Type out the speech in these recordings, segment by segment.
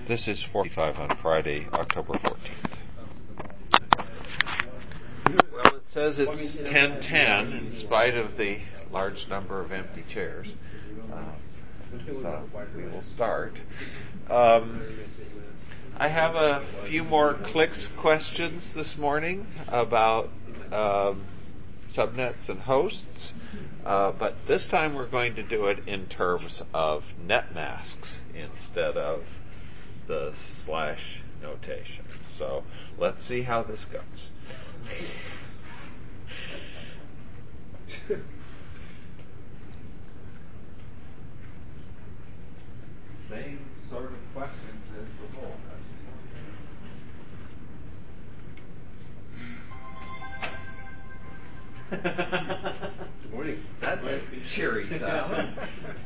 This is 45 on Friday, October 14th. Well, it says it's 10:10 in spite of the large number of empty chairs. So we will start. I have a few more clicks questions this morning about subnets and hosts, but this time we're going to do it in terms of net masks instead of the slash notation. So let's see how this goes. Same sort of questions as before. Good morning. That's a cheery sound.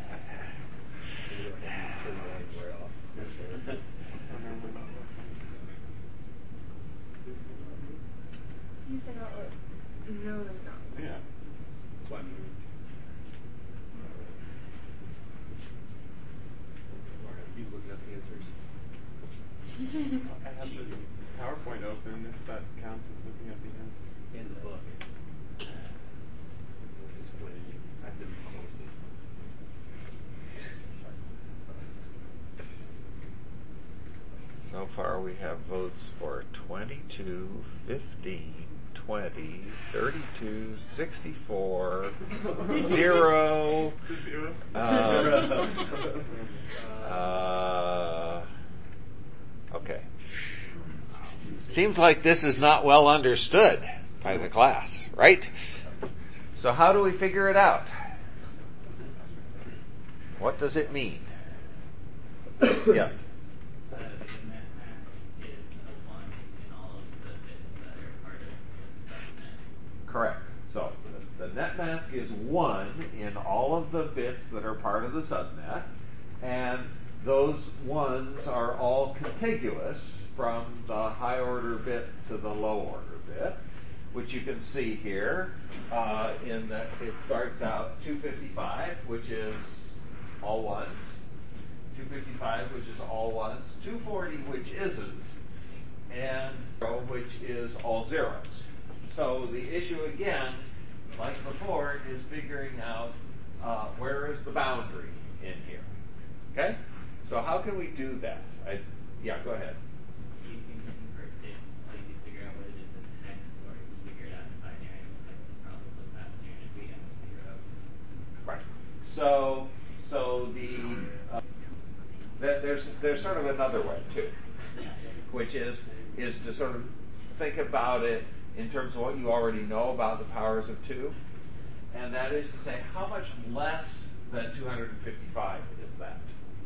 You said Outlook. No, there's not. Yeah. That's why I'm moving. You looking up the answers? I have the PowerPoint open, if that counts as looking at the answers. In the book. Disappointed you. I've been closely. So far we have votes for 22, 15, 20, 32, 64, 0. Okay. Seems like this is not well understood by the class, right? So how do we figure it out? What does it mean? Yes. The net mask is a 1 in all of the bits that are part of the subnet. Correct. So the net mask is 1 in all of the bits that are part of the subnet, and those ones are all contiguous from the high order bit to the low order bit, which you can see here in that it starts out 255, which is all ones, 255, which is all ones, 240, which isn't, and 0, which is all zeros. So the issue again, like before, is figuring out where is the boundary in here. Okay? So how can we do that? Go ahead. You can convert it, like you figure out what it is in hex, or you can figure it out in binary. Hex is probably faster, and if we have 0. Right. So there's sort of another way too, which is to sort of think about it in terms of what you already know about the powers of 2, and that is to say, how much less than 255 is that?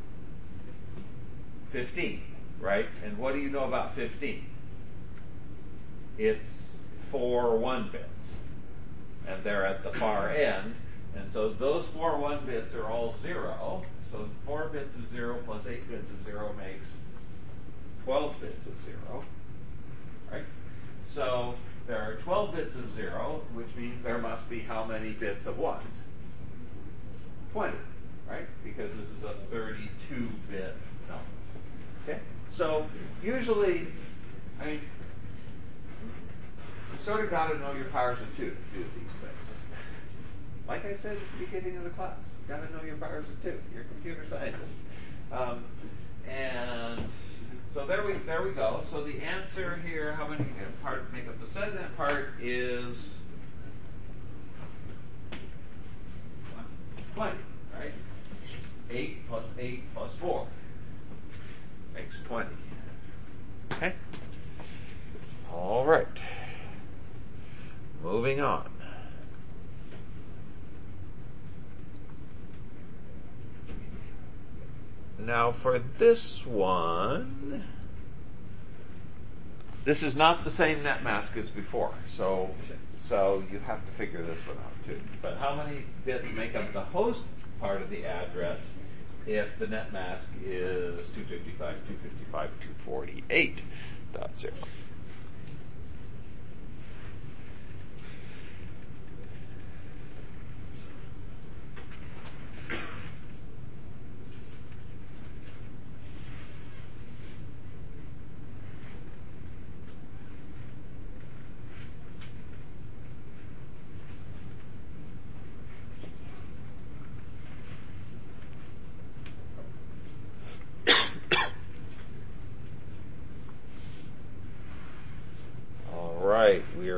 15, right? And what do you know about 15? It's 4 1 bits, and they're at the far end, and so those 4 1 bits are all 0. So 4 bits of 0 plus 8 bits of 0 makes 12 bits of 0, right? So there are 12 bits of 0, which means there must be how many bits of 1s? 20, right? Because this is a 32-bit number. Okay? So usually, you sort of got to know your powers of 2 to do these things. Like I said at the beginning of the class, you've got to know your powers of 2. You're computer scientists. And so there we go. So the answer here, how many parts make up the subnet part, is 20, right? 8 plus 8 plus 4 makes 20. Okay? All right. Moving on. Now for this one, this is not the same net mask as before, so you have to figure this one out too. But how many bits make up the host part of the address if the net mask is 255.248.0?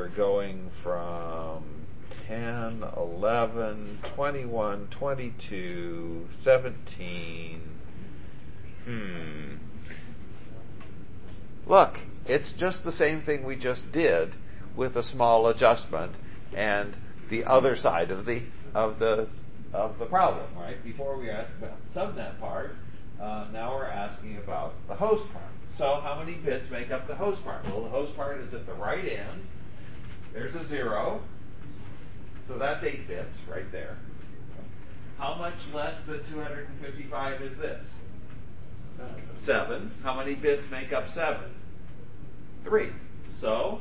we're going from 10, 11, 21, 22, 17. Look, it's just the same thing we just did with a small adjustment and the other side of the problem, right? Before we asked about the subnet part, now we're asking about the host part. So how many bits make up the host part? Well, the host part is at the right end. There's a 0. So that's 8 bits right there. How much less than 255 is this? 7. How many bits make up 7? 3. So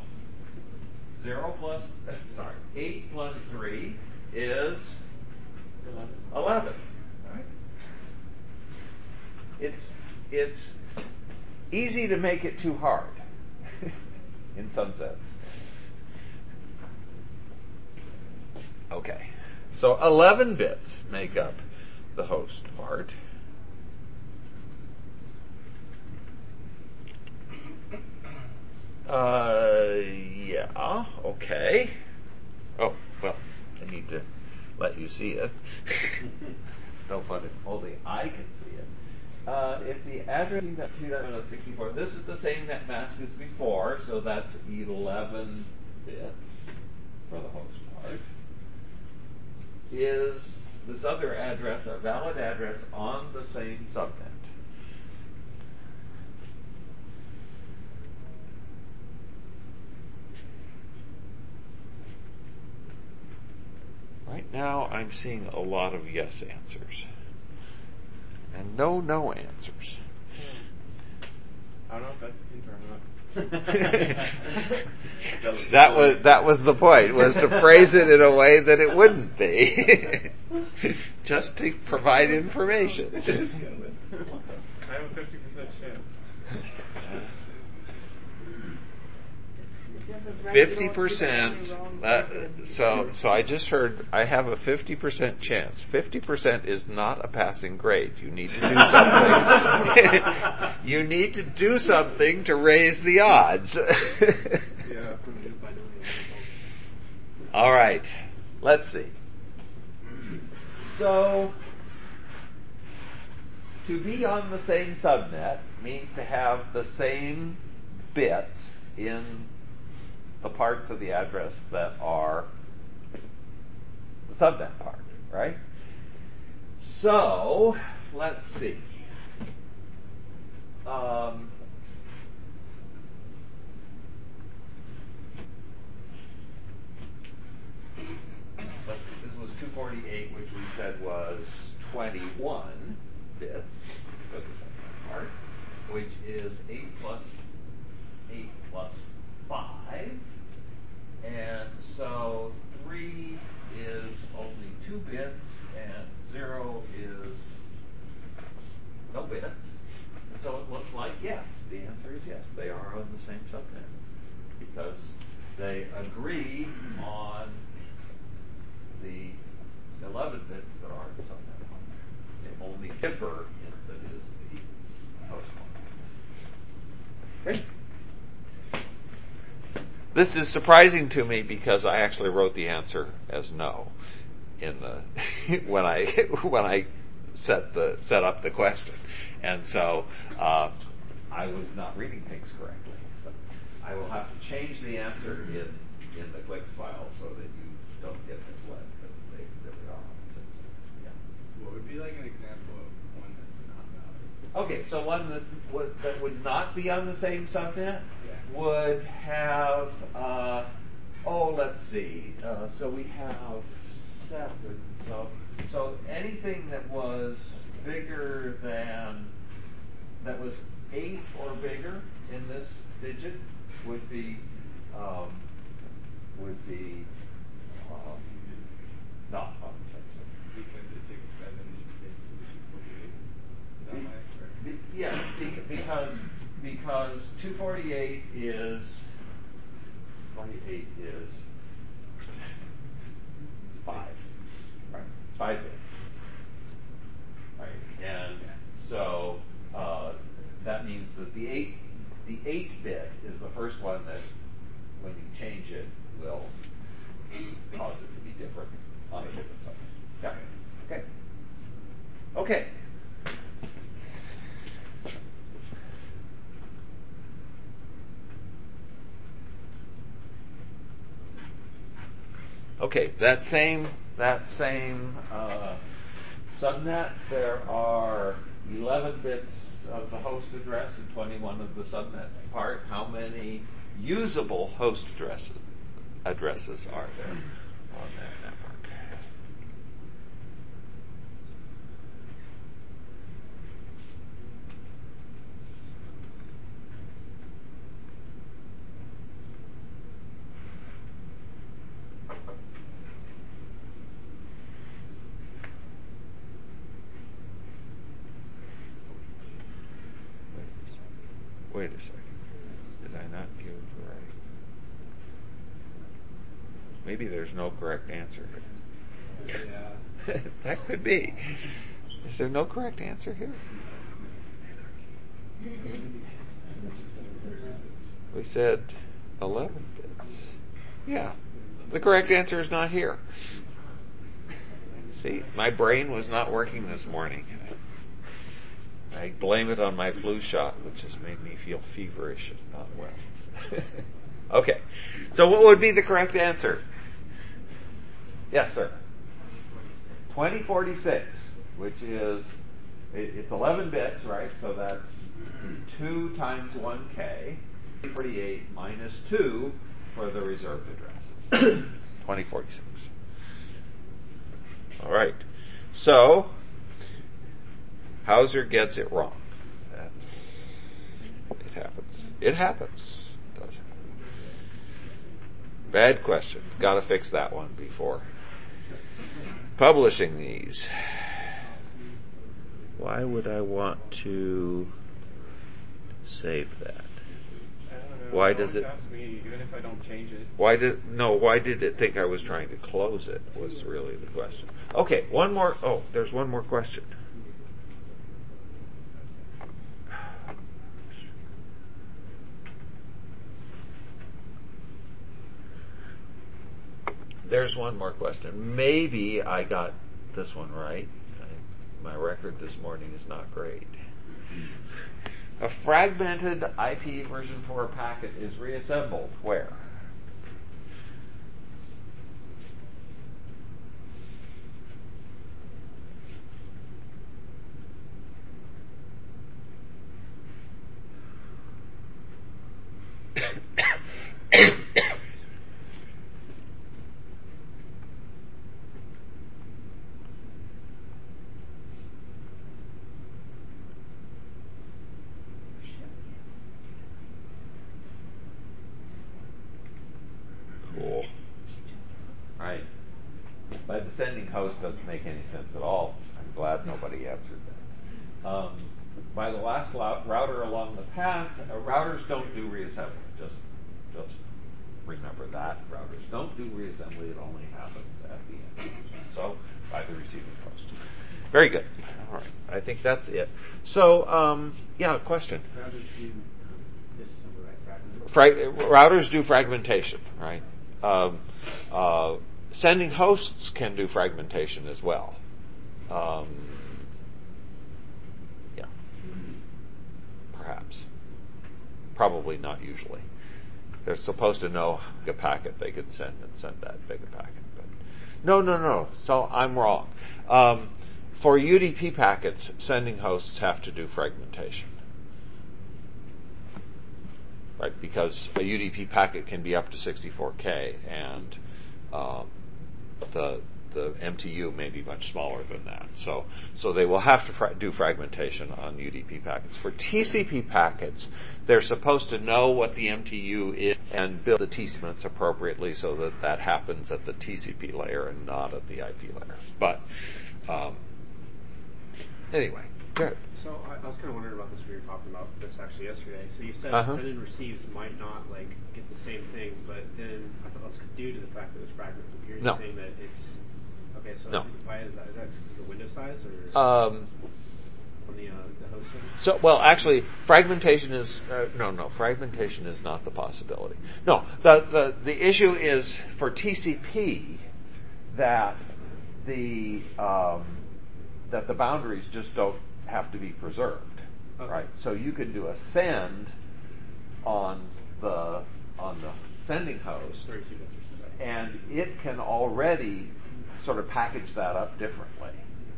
8 plus 3 is 11. Right? It's easy to make it too hard, in some sense. Okay, so 11 bits make up the host part. Yeah, okay. Oh, well, I need to let you see it. It's no fun if only I can see it. If the address is 2.64, this is the same net mask as before, so that's 11 bits for the host part. Is this other address a valid address on the same subnet? Right now, I'm seeing a lot of yes answers and no answers. I don't know if that's a hint or not. that was the point, was to phrase it in a way that it wouldn't be. Just to provide information. I have a 50% chance. 50%. So I just heard I have a 50% chance. 50% is not a passing grade. You need to do something. You need to do something to raise the odds. Yeah. All right. Let's see. So to be on the same subnet means to have the same bits in the parts of the address that are the subnet part, right? So, let's see. This was 248, which we said was 21 bits for the subnet part, which is 8 plus 5. And so 3 is only 2 bits, and 0 is no bits. And so it looks like yes. The answer is yes. They are on the same subnet because they agree on the 11 bits that are in the subnet one. The only differ that is the host one. Great. This is surprising to me because I actually wrote the answer as no in the when I set up the question, and so I was not reading things correctly. So I will have to change the answer in the clicks file so that you don't get misled because they really are. Yeah. What would be like an example of one that's not valid? Okay, so one that would not be on the same subnet would have, let's see. So we have 7. So anything that was bigger than, that was 8 or bigger in this digit would be not on the same subnet. Because it takes 7 states to 248. Is that Yeah, because 248 is 5, right? 5 bits, right? And so that means that the 8 bit is the first one that when you change it, will cause it to be different on a different subnet. Yeah. Okay. Okay. Okay, that same subnet, there are 11 bits of the host address and 21 of the subnet part. How many usable host addresses are there on that network? Wait a second. Did I not give the right? Maybe there's no correct answer here. Yeah. That could be. Is there no correct answer here? We said 11 bits. Yeah. The correct answer is not here. See, my brain was not working this morning. I blame it on my flu shot, which has made me feel feverish and not well. Okay. So what would be the correct answer? Yes, sir. 2046, which is, it's 11 bits, right? So that's 2 times 1K, 48 minus 2 for the reserved addresses. 2046. All right. So, Hauser gets it wrong. It happens. It happens. It does happen. Bad question. Got to fix that one before publishing these. Why would I want to save that? I don't know. Why It does always it? asks me, even if I don't change it. Why did it think I was trying to close it? Was really the question. Okay, one more. Oh, there's one more question. There's one more question. Maybe I got this one right. My record this morning is not great. A fragmented IP version 4 packet is reassembled where? Cool. Right. By the sending host doesn't make any sense at all. I'm glad nobody answered that. By the last router along the path, routers don't do reassembly. Just remember that. Routers don't do reassembly. It only happens at the end. So by the receiving host. Very good. All right. I think that's it. So, yeah, question. Routers do disassembly, right? Routers do fragmentation, right? Sending hosts can do fragmentation as well. Yeah. Perhaps. Probably not usually. They're supposed to know a packet they could send and send that big a packet. But no. So I'm wrong. For UDP packets, sending hosts have to do fragmentation. Right, because a UDP packet can be up to 64K, and the MTU may be much smaller than that. So they will have to do fragmentation on UDP packets. For TCP packets, they're supposed to know what the MTU is and build the TCP appropriately so that happens at the TCP layer and not at the IP layer. But anyway, good. So I was kind of wondering about this when you were talking about this actually yesterday. So you said send and receives might not get the same thing, but then I thought that's due to the fact that it's fragmented. You're just saying that it's okay. So no. Why is that? Is that because of the window size or on the host So, well, actually, fragmentation is fragmentation is not the possibility. No, the issue is for TCP that the boundaries just don't have to be preserved, right? So you could do a send on the sending host, and it can already sort of package that up differently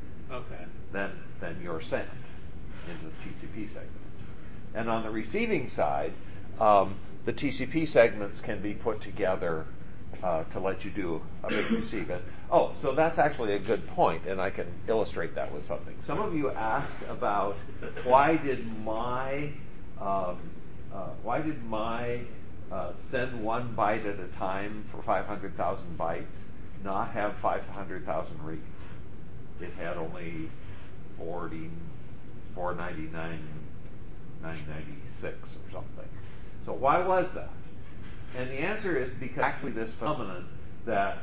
than your send into the TCP segments. And on the receiving side, the TCP segments can be put together to let you do a big receive. So that's actually a good point, and I can illustrate that with something. Some of you asked about why did my send 1 byte at a time for 500,000 bytes not have 500,000 reads? It had only 499, 996 or something. So why was that? And the answer is because actually this phenomenon that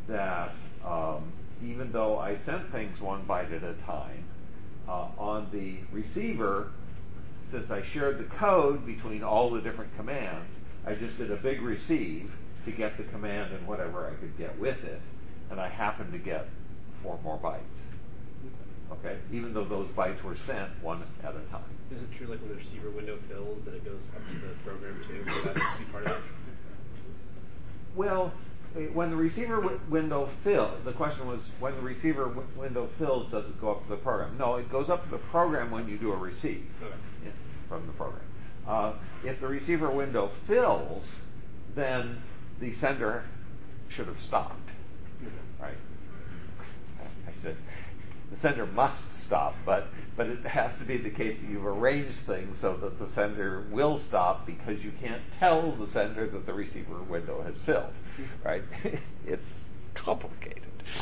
even though I sent things 1 byte at a time, on the receiver, since I shared the code between all the different commands, I just did a big receive to get the command and whatever I could get with it, and I happened to get 4 more bytes. Okay, even though those bytes were sent 1 at a time. Is it true, like when the receiver window fills, that it goes up to the program too? Would that be part of it? Well, when the receiver window fills, the question was, when the receiver window fills, does it go up to the program? No, it goes up to the program when you do a receive from the program. If the receiver window fills, then the sender should have stopped. Right? I said the sender must stop, but it has to be the case that you've arranged things so that the sender will stop, because you can't tell the sender that the receiver window has filled. Right? It's complicated,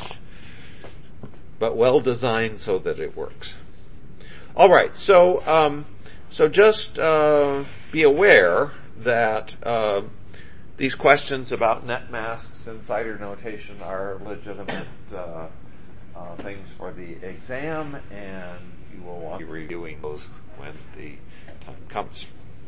but well designed so that it works. All right, so just be aware that these questions about net masks and CIDR notation are legitimate things for the exam, and you will want to be reviewing those when the time comes.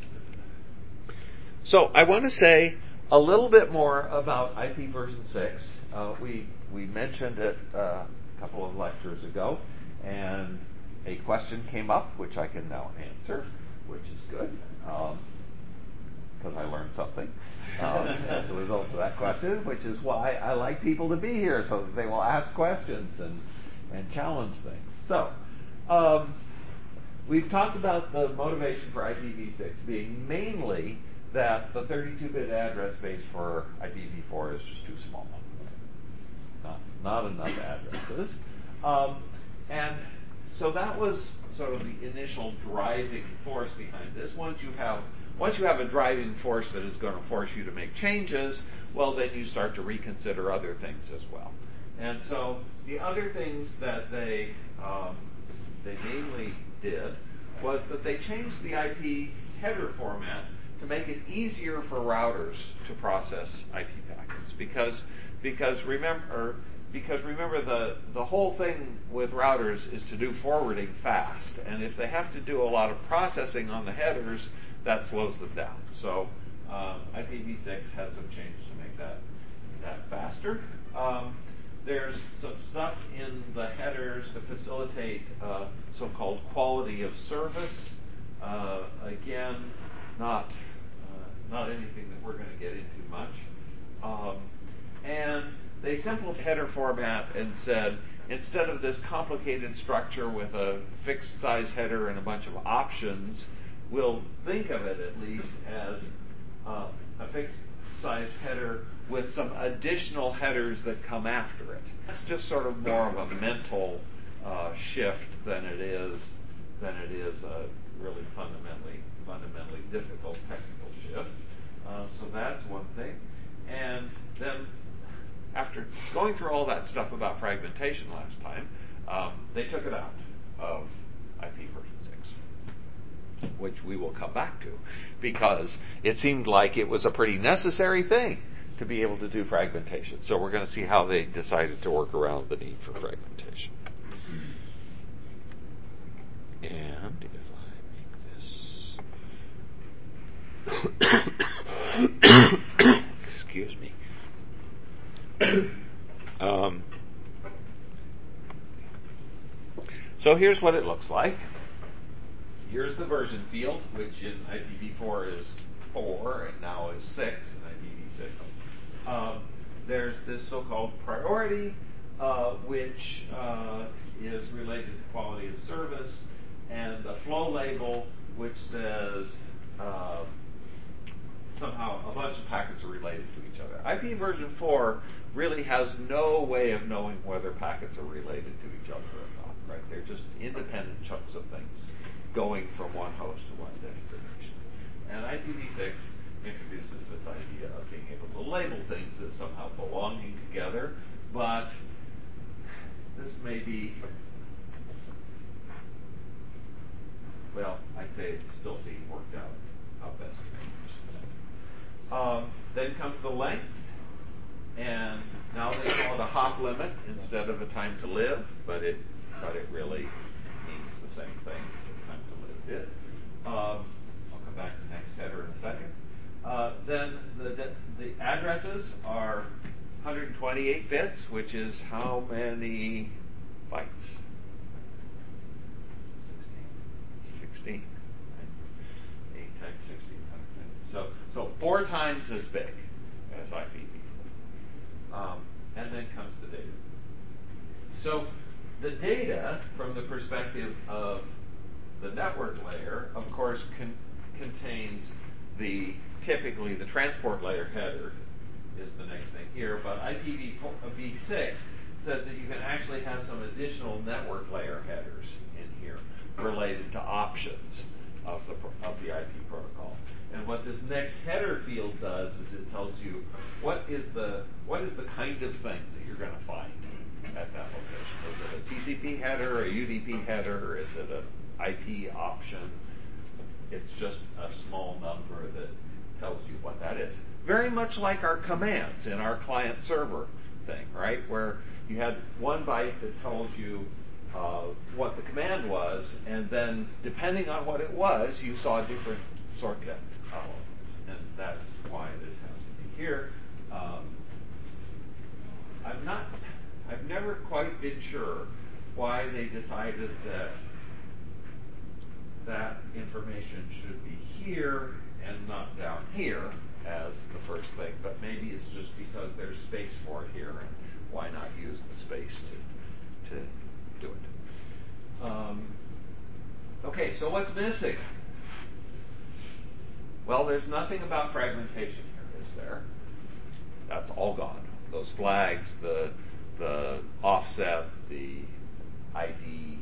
So I want to say a little bit more about IP version 6. We mentioned it a couple of lectures ago, and a question came up, which I can now answer, which is good, because I learned something as a result of that question, which is why I like people to be here, so that they will ask questions and challenge things. So, we've talked about the motivation for IPv6 being mainly that the 32-bit address space for IPv4 is just too small. Not enough addresses. And so that was sort of the initial driving force behind this. Once you have a driving force that is going to force you to make changes, well, then you start to reconsider other things as well. And so the other things that they mainly did was that they changed the IP header format to make it easier for routers to process IP packets, because remember the whole thing with routers is to do forwarding fast, and if they have to do a lot of processing on the headers, that slows them down. So IPv6 has some changes to make that faster. There's some stuff in the headers to facilitate so-called quality of service. Again, not anything that we're going to get into much. And they simplified the header format and said, instead of this complicated structure with a fixed size header and a bunch of options, we'll think of it at least as a fixed size header with some additional headers that come after it. That's just sort of more of a mental shift than it is a really fundamentally difficult technical shift. So that's one thing. And then after going through all that stuff about fragmentation last time, they took it out of IP version 6, which we will come back to, because it seemed like it was a pretty necessary thing to be able to do fragmentation. So we're going to see how they decided to work around the need for fragmentation. And if I Excuse me. So here's what it looks like. Here's the version field, which in IPv4 is 4 and now is 6 in IPv6. There's this so-called priority, which is related to quality of service, and a flow label, which says somehow a bunch of packets are related to each other. IP version 4 really has no way of knowing whether packets are related to each other or not, right? They're just independent chunks of things going from one host to one destination. And IPv6 introduces this idea of being able to label things as somehow belonging together, but this may be, well, I'd say it's still being worked out how best to make use of that. Then comes the length, and now they call it a hop limit instead of a time to live, but it really means the same thing that time to live did. I'll come back to the next header in a second. Then the addresses are 128 bits, which is how many bytes? 16. Right? 8 times 16. So 4 times as big as IPv4. And then comes the data. So the data, from the perspective of the network layer, of course, contains typically the transport layer header is the next thing here, but IPv6 says that you can actually have some additional network layer headers in here related to options of the IP protocol. And what this next header field does is it tells you what is the kind of thing that you're going to find at that location. Is it a TCP header, a UDP header? Is it an IP option? It's just a small number that tells you what that is. Very much like our commands in our client server thing, right? Where you had 1 byte that told you what the command was, and then depending on what it was, you saw different sort depth. And that's why this has to be here. I've never quite been sure why they decided that information should be here and not down here as the first thing, but maybe it's just because there's space for it here, and why not use the space to do it. Okay, so what's missing? Well, there's nothing about fragmentation here, is there? That's all gone. Those flags, the offset, the ID.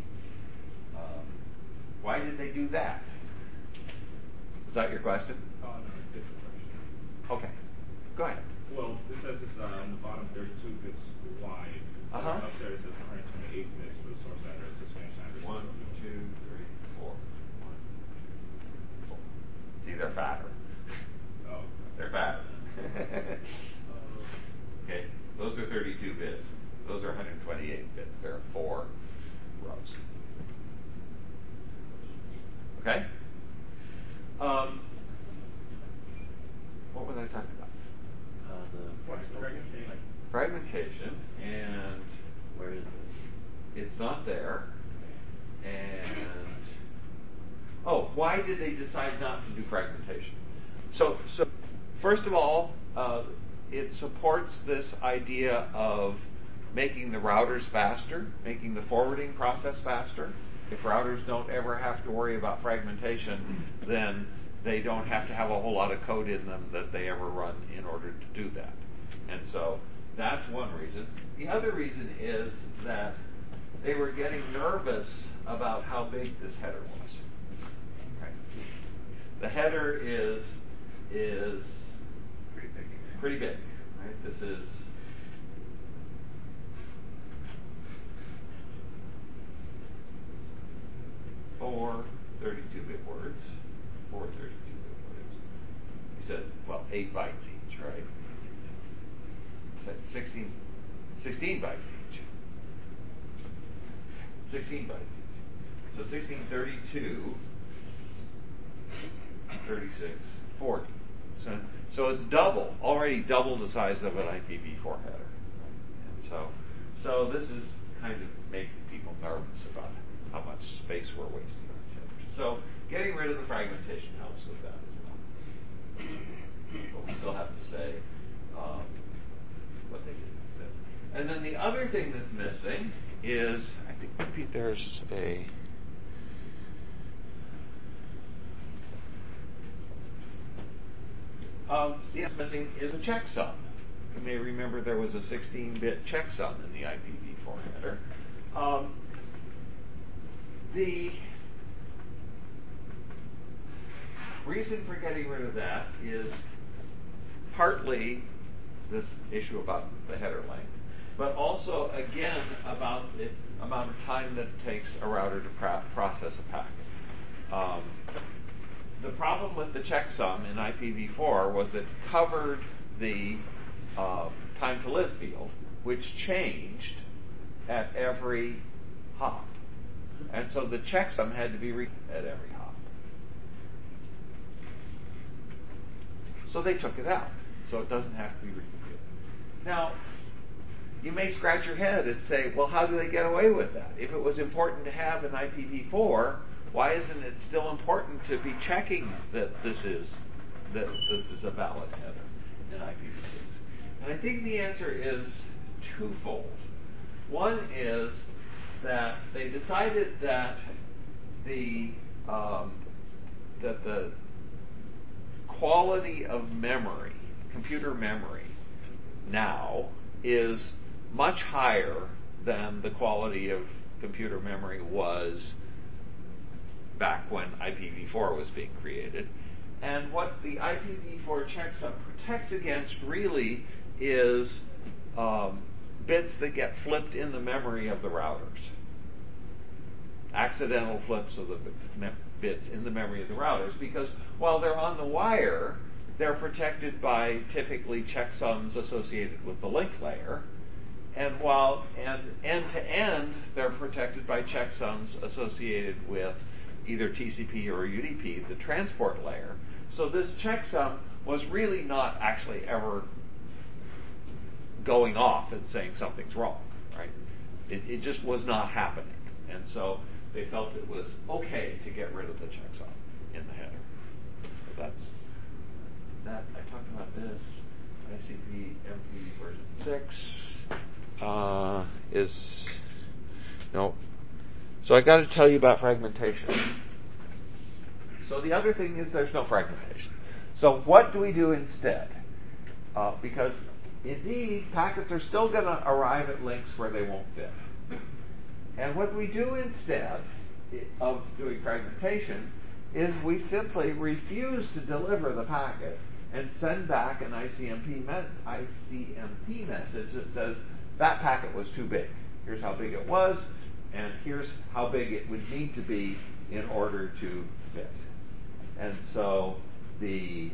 Why did they do that? Is that your question? No, different question. Okay, go ahead. Well, it says it's on the bottom 32 bits wide. Up there it says 128 bits for the source address, destination address. 1, 2, 3, 4. 1, 4. See, they're fatter. Oh. They're fatter. Okay, those are 32 bits. Those are 128 bits. There are 4 rows. Okay? What was I talking about? Fragmentation, and where is this? It's not there. And why did they decide not to do fragmentation? So first of all, it supports this idea of making the routers faster, making the forwarding process faster. If routers don't ever have to worry about fragmentation, then they don't have to have a whole lot of code in them that they ever run in order to do that. And so that's one reason. The other reason is that they were getting nervous about how big this header was. Okay. The header is pretty big, right? This is 4 32-bit words. 4 32-bit words. You said, 8 bytes each, right? You said 16 bytes each. 16 bytes each. So 16, 32, 36, 40. And so it's already double the size of an IPv4 header. And so this is kind of making people nervous about how much space we're wasting on headers. So getting rid of the fragmentation helps with that as well. But we still have to say what they did instead. And then the other thing that's missing is, I think maybe there's a... the missing is a checksum. You may remember there was a 16-bit checksum in the IPv4 header. The reason for getting rid of that is partly this issue about the header length, but also, again, about the amount of time that it takes a router to process a packet. The problem with the checksum in IPv4 was it covered the time to live field, which changed at every hop. And so the checksum had to be at every hop. So they took it out, so it doesn't have to be recomputed. Now, you may scratch your head and say, well, how do they get away with that? If it was important to have an IPv4, why isn't it still important to be checking that this is a valid header in IPv6? And I think the answer is twofold. One is that they decided that the quality of memory, computer memory, now is much higher than the quality of computer memory was back when IPv4 was being created. And what the IPv4 checksum protects against really is bits that get flipped in the memory of the routers. Accidental flips of the bits in the memory of the routers, because while they're on the wire, they're protected by typically checksums associated with the link layer, and end to end, they're protected by checksums associated with either TCP or UDP, the transport layer. So this checksum was really not actually ever going off and saying something's wrong, right? It just was not happening. And so they felt it was okay to get rid of the checksum in the header. So that's that. I talked about this. ICP-MP version 6 no. So I got to tell you about fragmentation. So the other thing is there's no fragmentation. So what do we do instead? Because indeed, packets are still going to arrive at links where they won't fit. And what we do instead of doing fragmentation is we simply refuse to deliver the packet and send back an ICMP message that says that packet was too big. Here's how big it was, and here's how big it would need to be in order to fit. And so the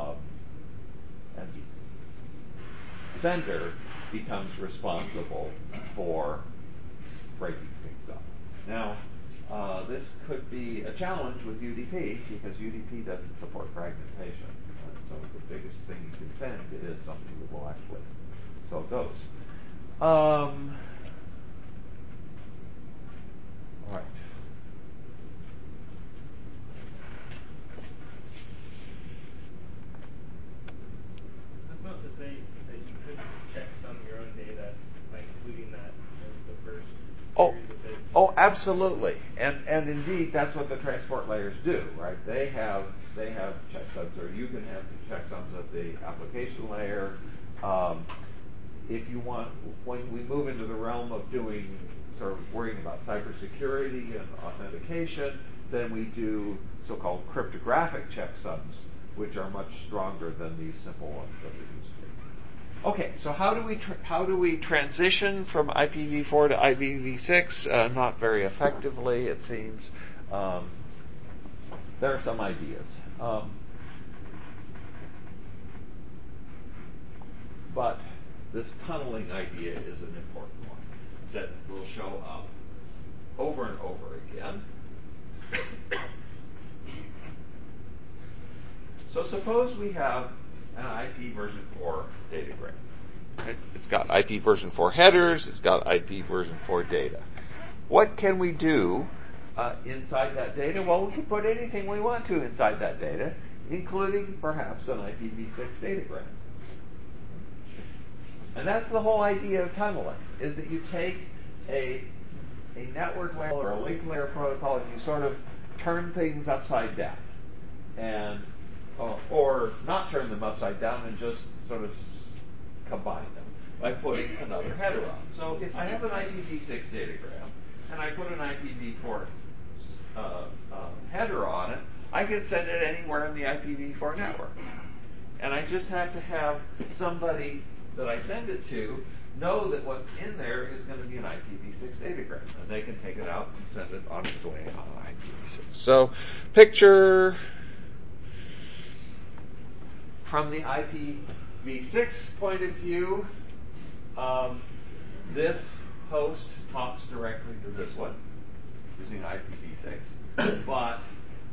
sender becomes responsible for breaking things up. Now, this could be a challenge with UDP because UDP doesn't support fragmentation. So the biggest thing you can send is something that will actually. So it goes. All right. That's not to say that you couldn't check some of your own data by including that as the first series of bits. Oh, absolutely. And indeed, that's what the transport layers do, right? They have checksums, or you can have checksums at the application layer. If you want, when we move into the realm of doing sort of worrying about cybersecurity and authentication, then we do so-called cryptographic checksums, which are much stronger than these simple ones that we used to. Okay, so how do we transition from IPv4 to IPv6? Not very effectively, it seems. There are some ideas. But this tunneling idea is an important one that will show up over and over again. So suppose we have an IP version 4 datagram. Right? It's got IP version 4 headers. It's got IP version 4 data. What can we do inside that data? Well, we can put anything we want to inside that data, including perhaps an IPv6 datagram. And that's the whole idea of tunneling, is that you take a network layer or a link layer protocol and you sort of turn things upside down. And or not turn them upside down and just sort of combine them by putting another header on. So if I have an IPv6 datagram and I put an IPv4 header on it, I can send it anywhere in the IPv4 network. And I just have to have somebody that I send it to know that what's in there is going to be an IPv6 datagram. And they can take it out and send it on its way on IPv6. So picture from the IPv6 point of view, this host talks directly to this one using IPv6, but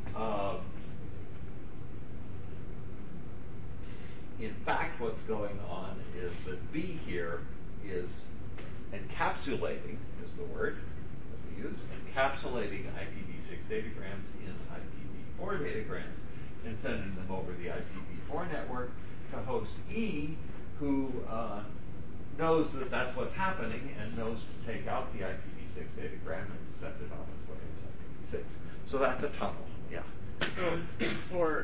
in fact what's going on is that B here is encapsulating, is the word that we use, encapsulating IPv6 datagrams in IPv4 datagrams and sending them over the IPv4 network to host E, who knows that that's what's happening and knows to take out the IPv6 datagram and send it on its way to IPv6. So that's a tunnel, yeah. So for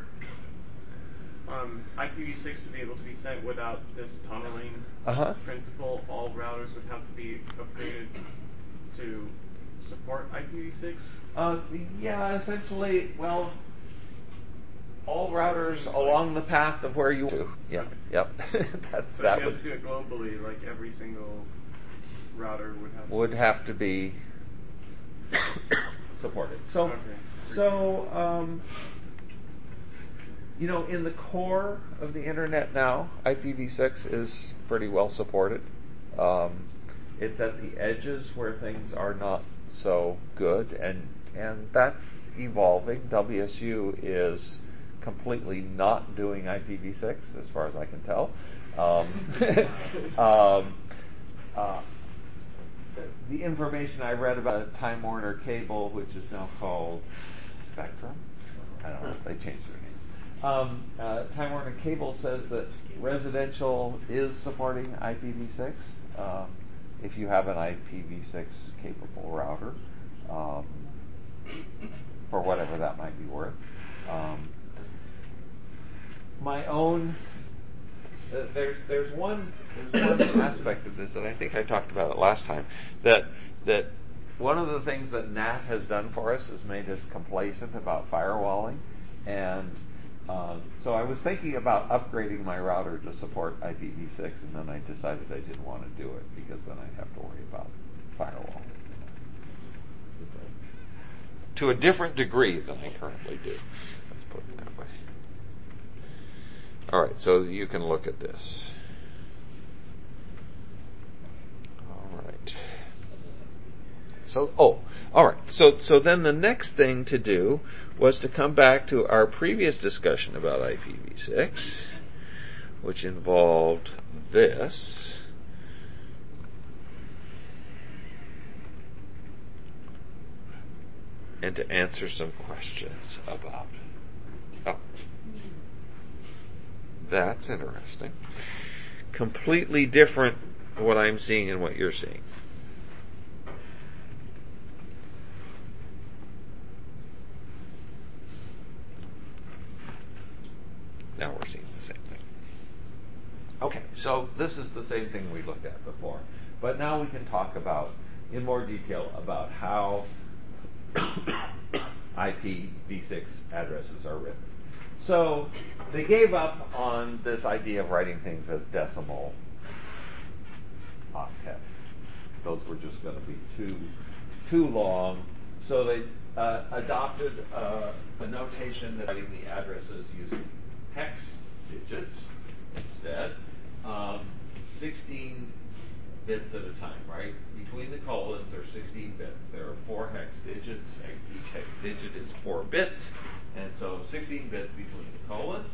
IPv6 to be able to be sent without this tunneling principle, all routers would have to be upgraded to support IPv6? Yeah, essentially, well, all routers along the path of where you to. Yeah, yep. So if you have to do it globally, like every single router would have to be supported. So, in the core of the internet now, IPv6 is pretty well supported. It's at the edges where things are not so good, and that's evolving. WSU is completely not doing IPv6, as far as I can tell. The information I read about Time Warner Cable, which is now called Spectrum, I don't know, they changed their name. Time Warner Cable says that residential is supporting IPv6 if you have an IPv6 capable router, for whatever that might be worth. My own there's one aspect of this that I think I talked about it last time, that one of the things that NAT has done for us is made us complacent about firewalling, and so I was thinking about upgrading my router to support IPv6, and then I decided I didn't want to do it because then I'd have to worry about firewalling to a different degree than I currently do. Let's put it that way. All right, so you can look at this. All right. So, all right. So then the next thing to do was to come back to our previous discussion about IPv6, which involved this. And to answer some questions about. Oh. That's interesting. Completely different what I'm seeing and what you're seeing. Now we're seeing the same thing. Okay, so this is the same thing we looked at before. But now we can talk about, in more detail, about how IPv6 addresses are written. So they gave up on this idea of writing things as decimal octets. Those were just going to be too long. So they adopted a notation that writing the addresses using hex digits instead. 16 bits at a time, right? Between the colons are 16 bits. There are 4 hex digits. Each hex digit is 4 bits. And so 16 16 bits between the colons.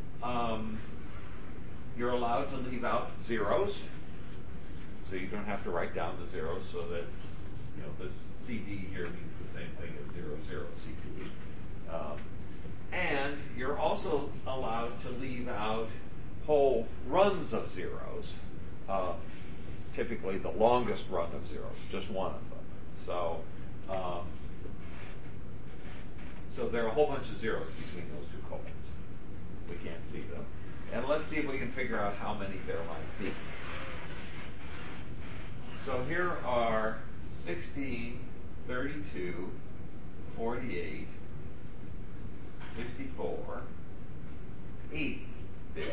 You're allowed to leave out zeros, so you don't have to write down the zeros, so that this CD here means the same thing as 00 CD. And you're also allowed to leave out whole runs of zeros, typically the longest run of zeros, just one of them. So there are a whole bunch of zeros between those two colons. We can't see them. And let's see if we can figure out how many there might be. So here are 16, 32, 48, 64, 80 bits.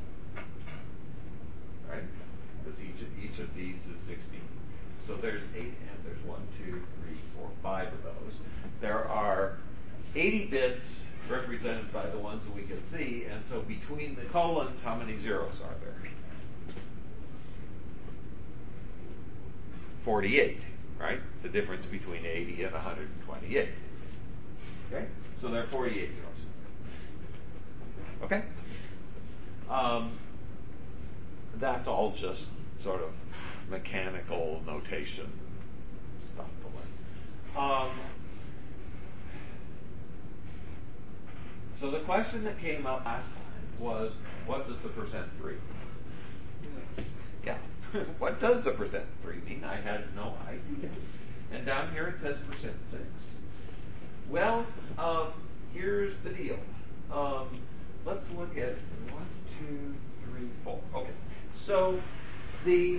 Right? Because each of these is 16. So there's 8, and there's 1, 2, 3, 4, 5 of those. There are 80 bits represented by the ones that we can see, and so between the colons, how many zeros are there? 48, right? The difference between 80 and 128. Okay? So there are 48 zeros. Okay? That's all just sort of mechanical notation stuff to learn. So the question that came up last time was, what does the %3 mean? Yeah. What does the %3 mean? I had no idea. And down here it says %6. Well, here's the deal. Let's look at 1, 2, 3, 4. Okay. So the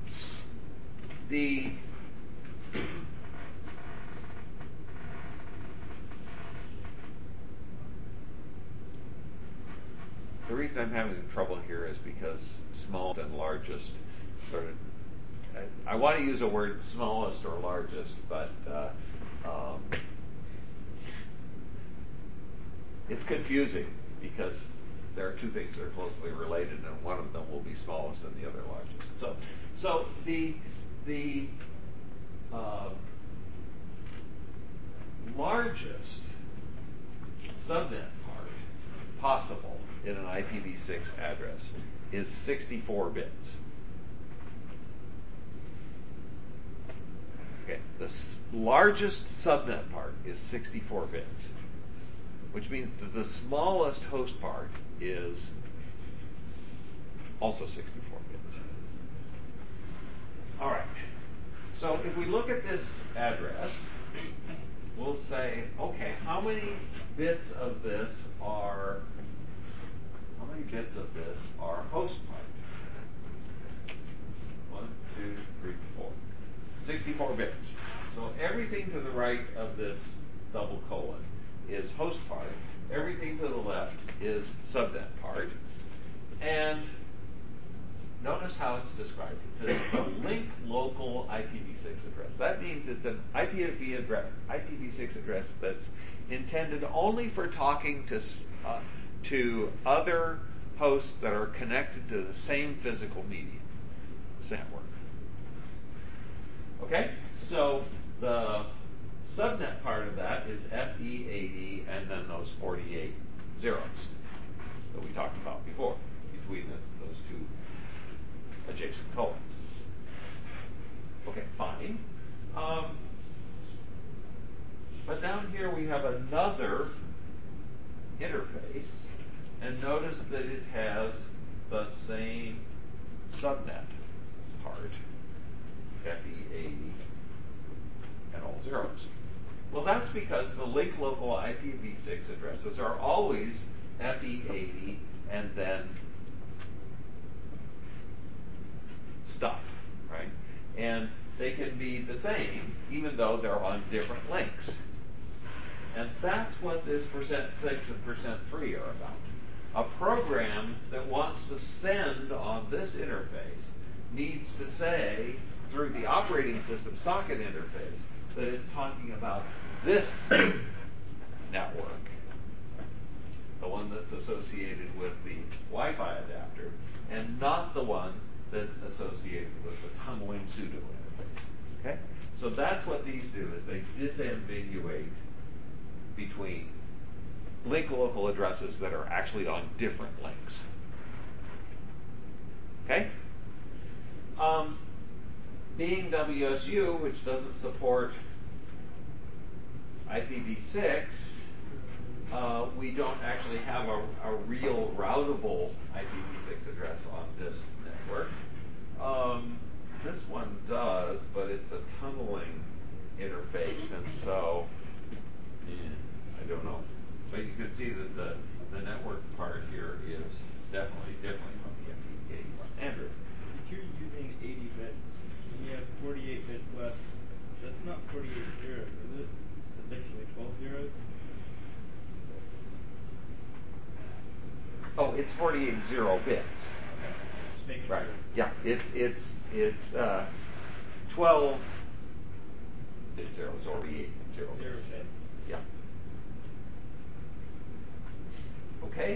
reason I'm having trouble here is because smallest and largest sort of, I want to use a word smallest or largest, but it's confusing because there are two things that are closely related, and one of them will be smallest and the other largest. So the largest subnet part possible in an IPv6 address is 64 bits. Okay, the largest subnet part is 64 bits, which means that the smallest host part is also 64 bits. All right. So if we look at this address, we'll say, okay, how many bits of this are host part? 1, 2, 3, 4. 64 bits. So everything to the right of this double colon is host part. Everything to the left is subnet part. And notice how it's described. It says the linked local IPv6 address. That means it's an IPv6 address that's intended only for talking to other hosts that are connected to the same physical medium, network. Okay? So the subnet part of that is FE80 and then those 48 zeros that we talked about before between those two adjacent colons. Okay, fine. But down here we have another interface, and notice that it has the same subnet part, FE80 and all zeros. Well, that's because the linked local IPv6 addresses are always FE80 and then stuff, right? And they can be the same even though they're on different links. And that's what this %6 and %3 are about. A program that wants to send on this interface needs to say, through the operating system socket interface, that it's talking about this network, the one that's associated with the Wi-Fi adapter, and not the one that's associated with the tunneling pseudo interface. Okay? So that's what these do, is they disambiguate between link local addresses that are actually on different links. Okay? Being WSU, which doesn't support IPv6, we don't actually have a real routable IPv6 address on this network. This one does, but it's a tunneling interface, and so I don't know. But you can see that the network part here is definitely different from the FTP81 standard. If you're using 80 bits and you have 48 bits left, that's not 48 zeros, is it? That's actually 12 zeros. Oh, it's 48 0 bits. Just making Right. sure. Yeah. It's 12 bit zeros or 48 0 bits. Zero bits. Yeah. Okay.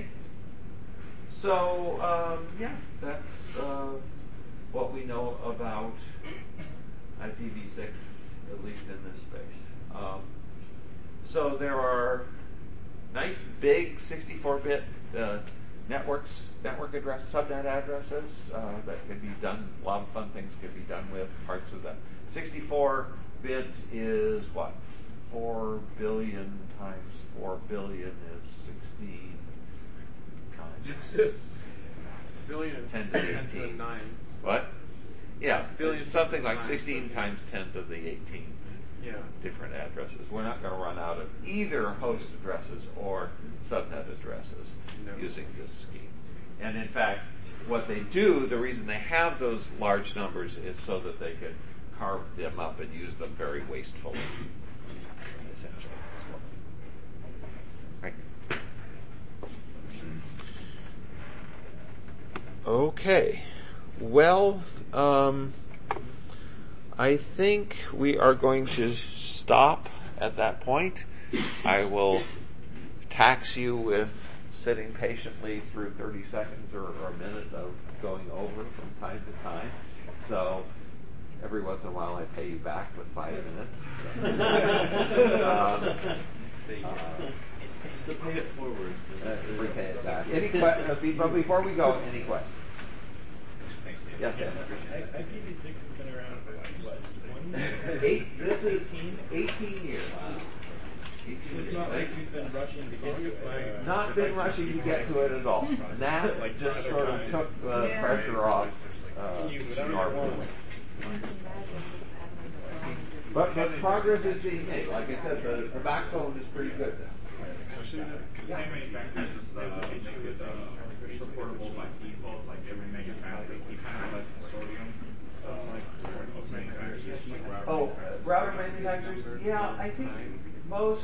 So that's what we know about IPv6, at least in this space. So there are nice big 64-bit network address, subnet addresses that can be done. A lot of fun things can be done with parts of them. 64 bits is what? 4 billion times 4 billion is 16 times. Billion is 10 to the 18. 9. What? Yeah, Billion something like 9, 16 so times 10 to the 18 Yeah. different addresses. We're not going to run out of either host addresses or subnet addresses using this scheme. And in fact, what they do, the reason they have those large numbers is so that they can carve them up and use them very wastefully, essentially. Right. Okay. Well, I think we are going to stop at that point. I will tax you with sitting patiently through 30 seconds or a minute of going over from time to time. So every once in a while I pay you back with 5 minutes. To pay it forward. Repay it back. But before we go, any questions? Yes, Dan. IPv6 has been around for what, 20 years? This is 18 years. So it's not like we've been rushing to get to it. Not been rushing to get to it at all. And that just sort of took the pressure off normally. But progress is being made. Like I said, the backbone is pretty good now. So the same manufacturers make it supportable by default, like every manufacturer, we kind of like consortium. So most manufacturers, router manufacturers? Yeah, I think most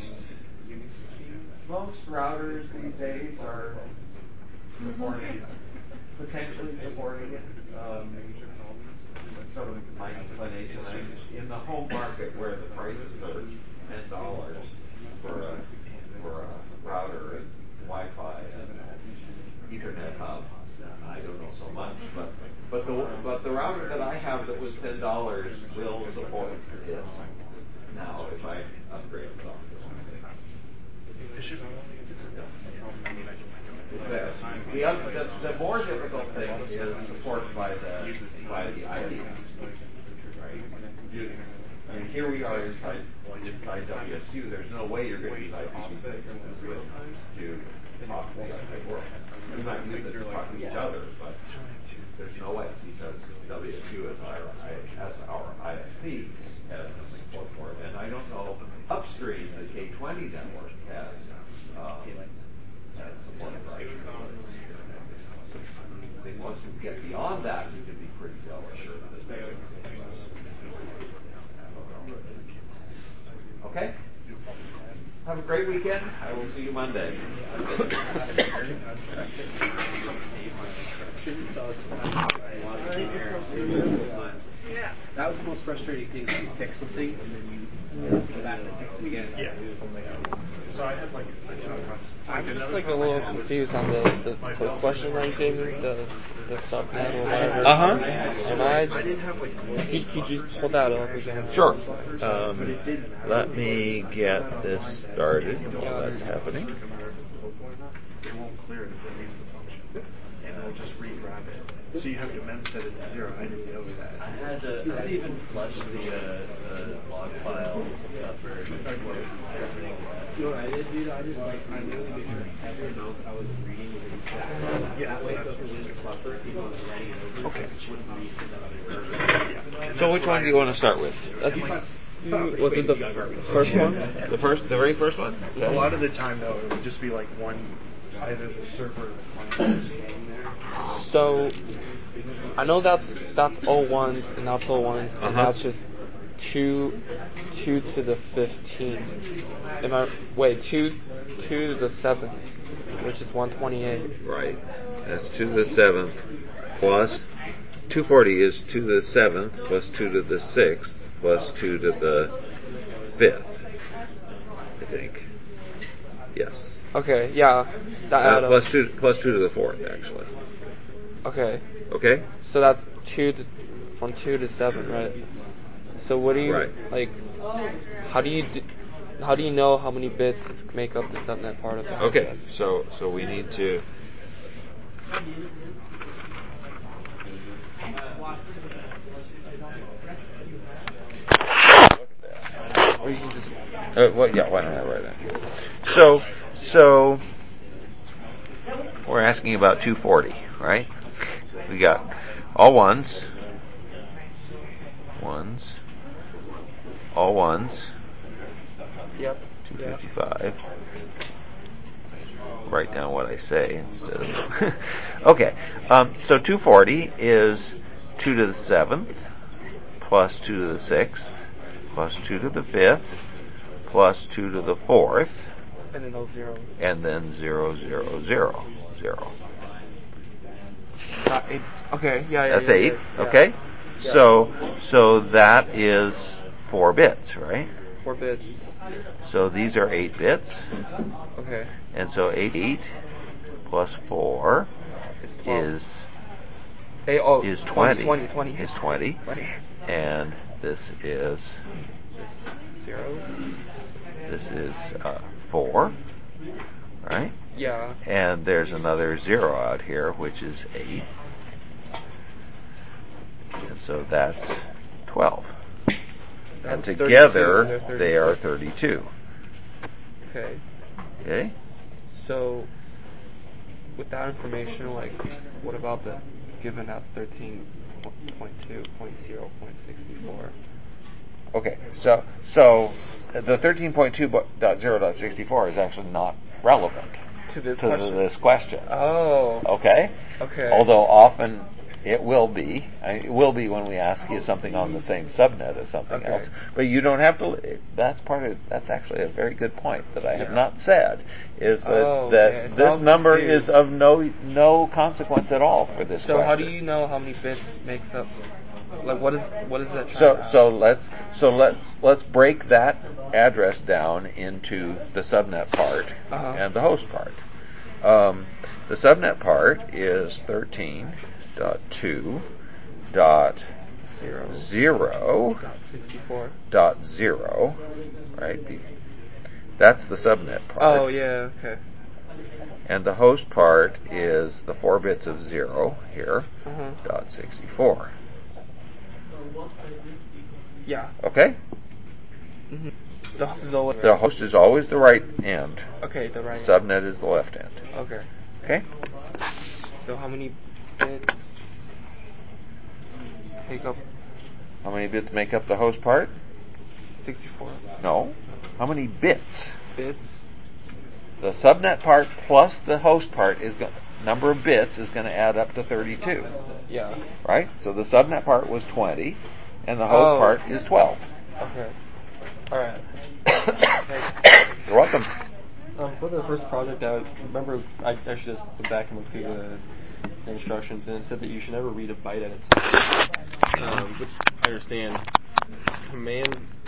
routers these days are potentially supporting it. That's sort of my inclination. In the home market where the prices are $10 for a router and Wi-Fi and Ethernet hub, I don't know so much, but the router that I have that was $10 will support this now if I upgrade it. The more difficult thing is support by the IP. Right? And here we are inside WSU. There's no way you're going to use IPv6 to talk to the outside world. We might use it to talk to each other, but there's no way because WSU as our ISP has no support for it. And I don't know upstream the K20 network has support for it. I think once we get beyond that, we can be pretty well assured that there's okay? Have a great weekend. I will see you Monday. Yeah. That was the most frustrating thing. You fix something and then you go back and fix it again. Yeah. So I had I'm just like a little confused on the question that you gave me, the subnet or whatever. And could you pull that up again? Sure. Let me get this started while that's happening. standard that reads the function, and it'll just regrab it. So you have to mem set it to 0. I didn't know that. I had to even flush the log file for opening. You know what I did, dude? I really made sure every amount that I was reading was exact. Yeah, that way, so if it was a buffer, people was writing it over. Okay. Wouldn't read it. So which one do you want to start with? Was it the first one? The very first one? A lot of the time, though, it would just be like one, either the server or the client scanning there. So I know that's all ones and that's all ones, and that's just 2 to the 15. Wait, 2 to the 7th, which is 128. Right. That's 2 to the 7th plus 240 is 2 to the 7th plus 2 to the 6th plus 2 to the 5th. I think. Yes. Okay. Yeah. That adds plus 2 to the 4th, actually. Okay. Okay. So that's from 2 to 7, right? So what do you like? How do you know how many bits make up the subnet part of the address? Okay. So we need to. Or you can just. Why don't I write that? So we're asking about 240, right? We got all ones, all ones. Yep. 255. Write down what I say instead of. Okay. So 240 is 2 to the 7th plus 2 to the 6th plus 2 to the 5th plus 2 to the 4th. And then those zeros. And then 0, 0, 0, 0. Okay, yeah. That's 8, okay? Yeah. So that is 4 bits, right? 4 bits. So these are 8 bits. Okay. And so 8 plus 4 is 20. Is 20. And this is zeros. This is 4, right? Yeah. And there's another 0 out here, which is 8. And so that's 12. And together, they are 32. Okay. Okay? So, with that information, like, what about the given as 13.2.0.64? Okay, so the 13.2.0.64 is actually not relevant to this question. Oh. Okay? Okay. Although often it will be. It will be when we ask you something on the same subnet as something else. But you don't have to. That's actually a very good point that I have not said. Is that this number is of no consequence at all for this question. So how do you know how many bits makes up? Like what is that? So let's break that address down into the subnet part and the host part. The subnet part is 13.2.0.0, right? That's the subnet part. Oh yeah, okay. And the host part is the 4 bits of 0 here, .64. Yeah. Okay? Mm-hmm. The host is always the right end. Okay, the right end. Subnet is the left end. Okay. Okay? So how many bits take up? How many bits make up the host part? 64. No. How many bits? Bits? The subnet part plus the host part number of bits is going to add up to 32. Yeah. Right? So the subnet part was 20, and the host part is 12. Okay. All right. Thanks. You're welcome. For the first project, I remember I should just went back and looked through the instructions, and it said that you should never read a byte at a time, which I understand. Command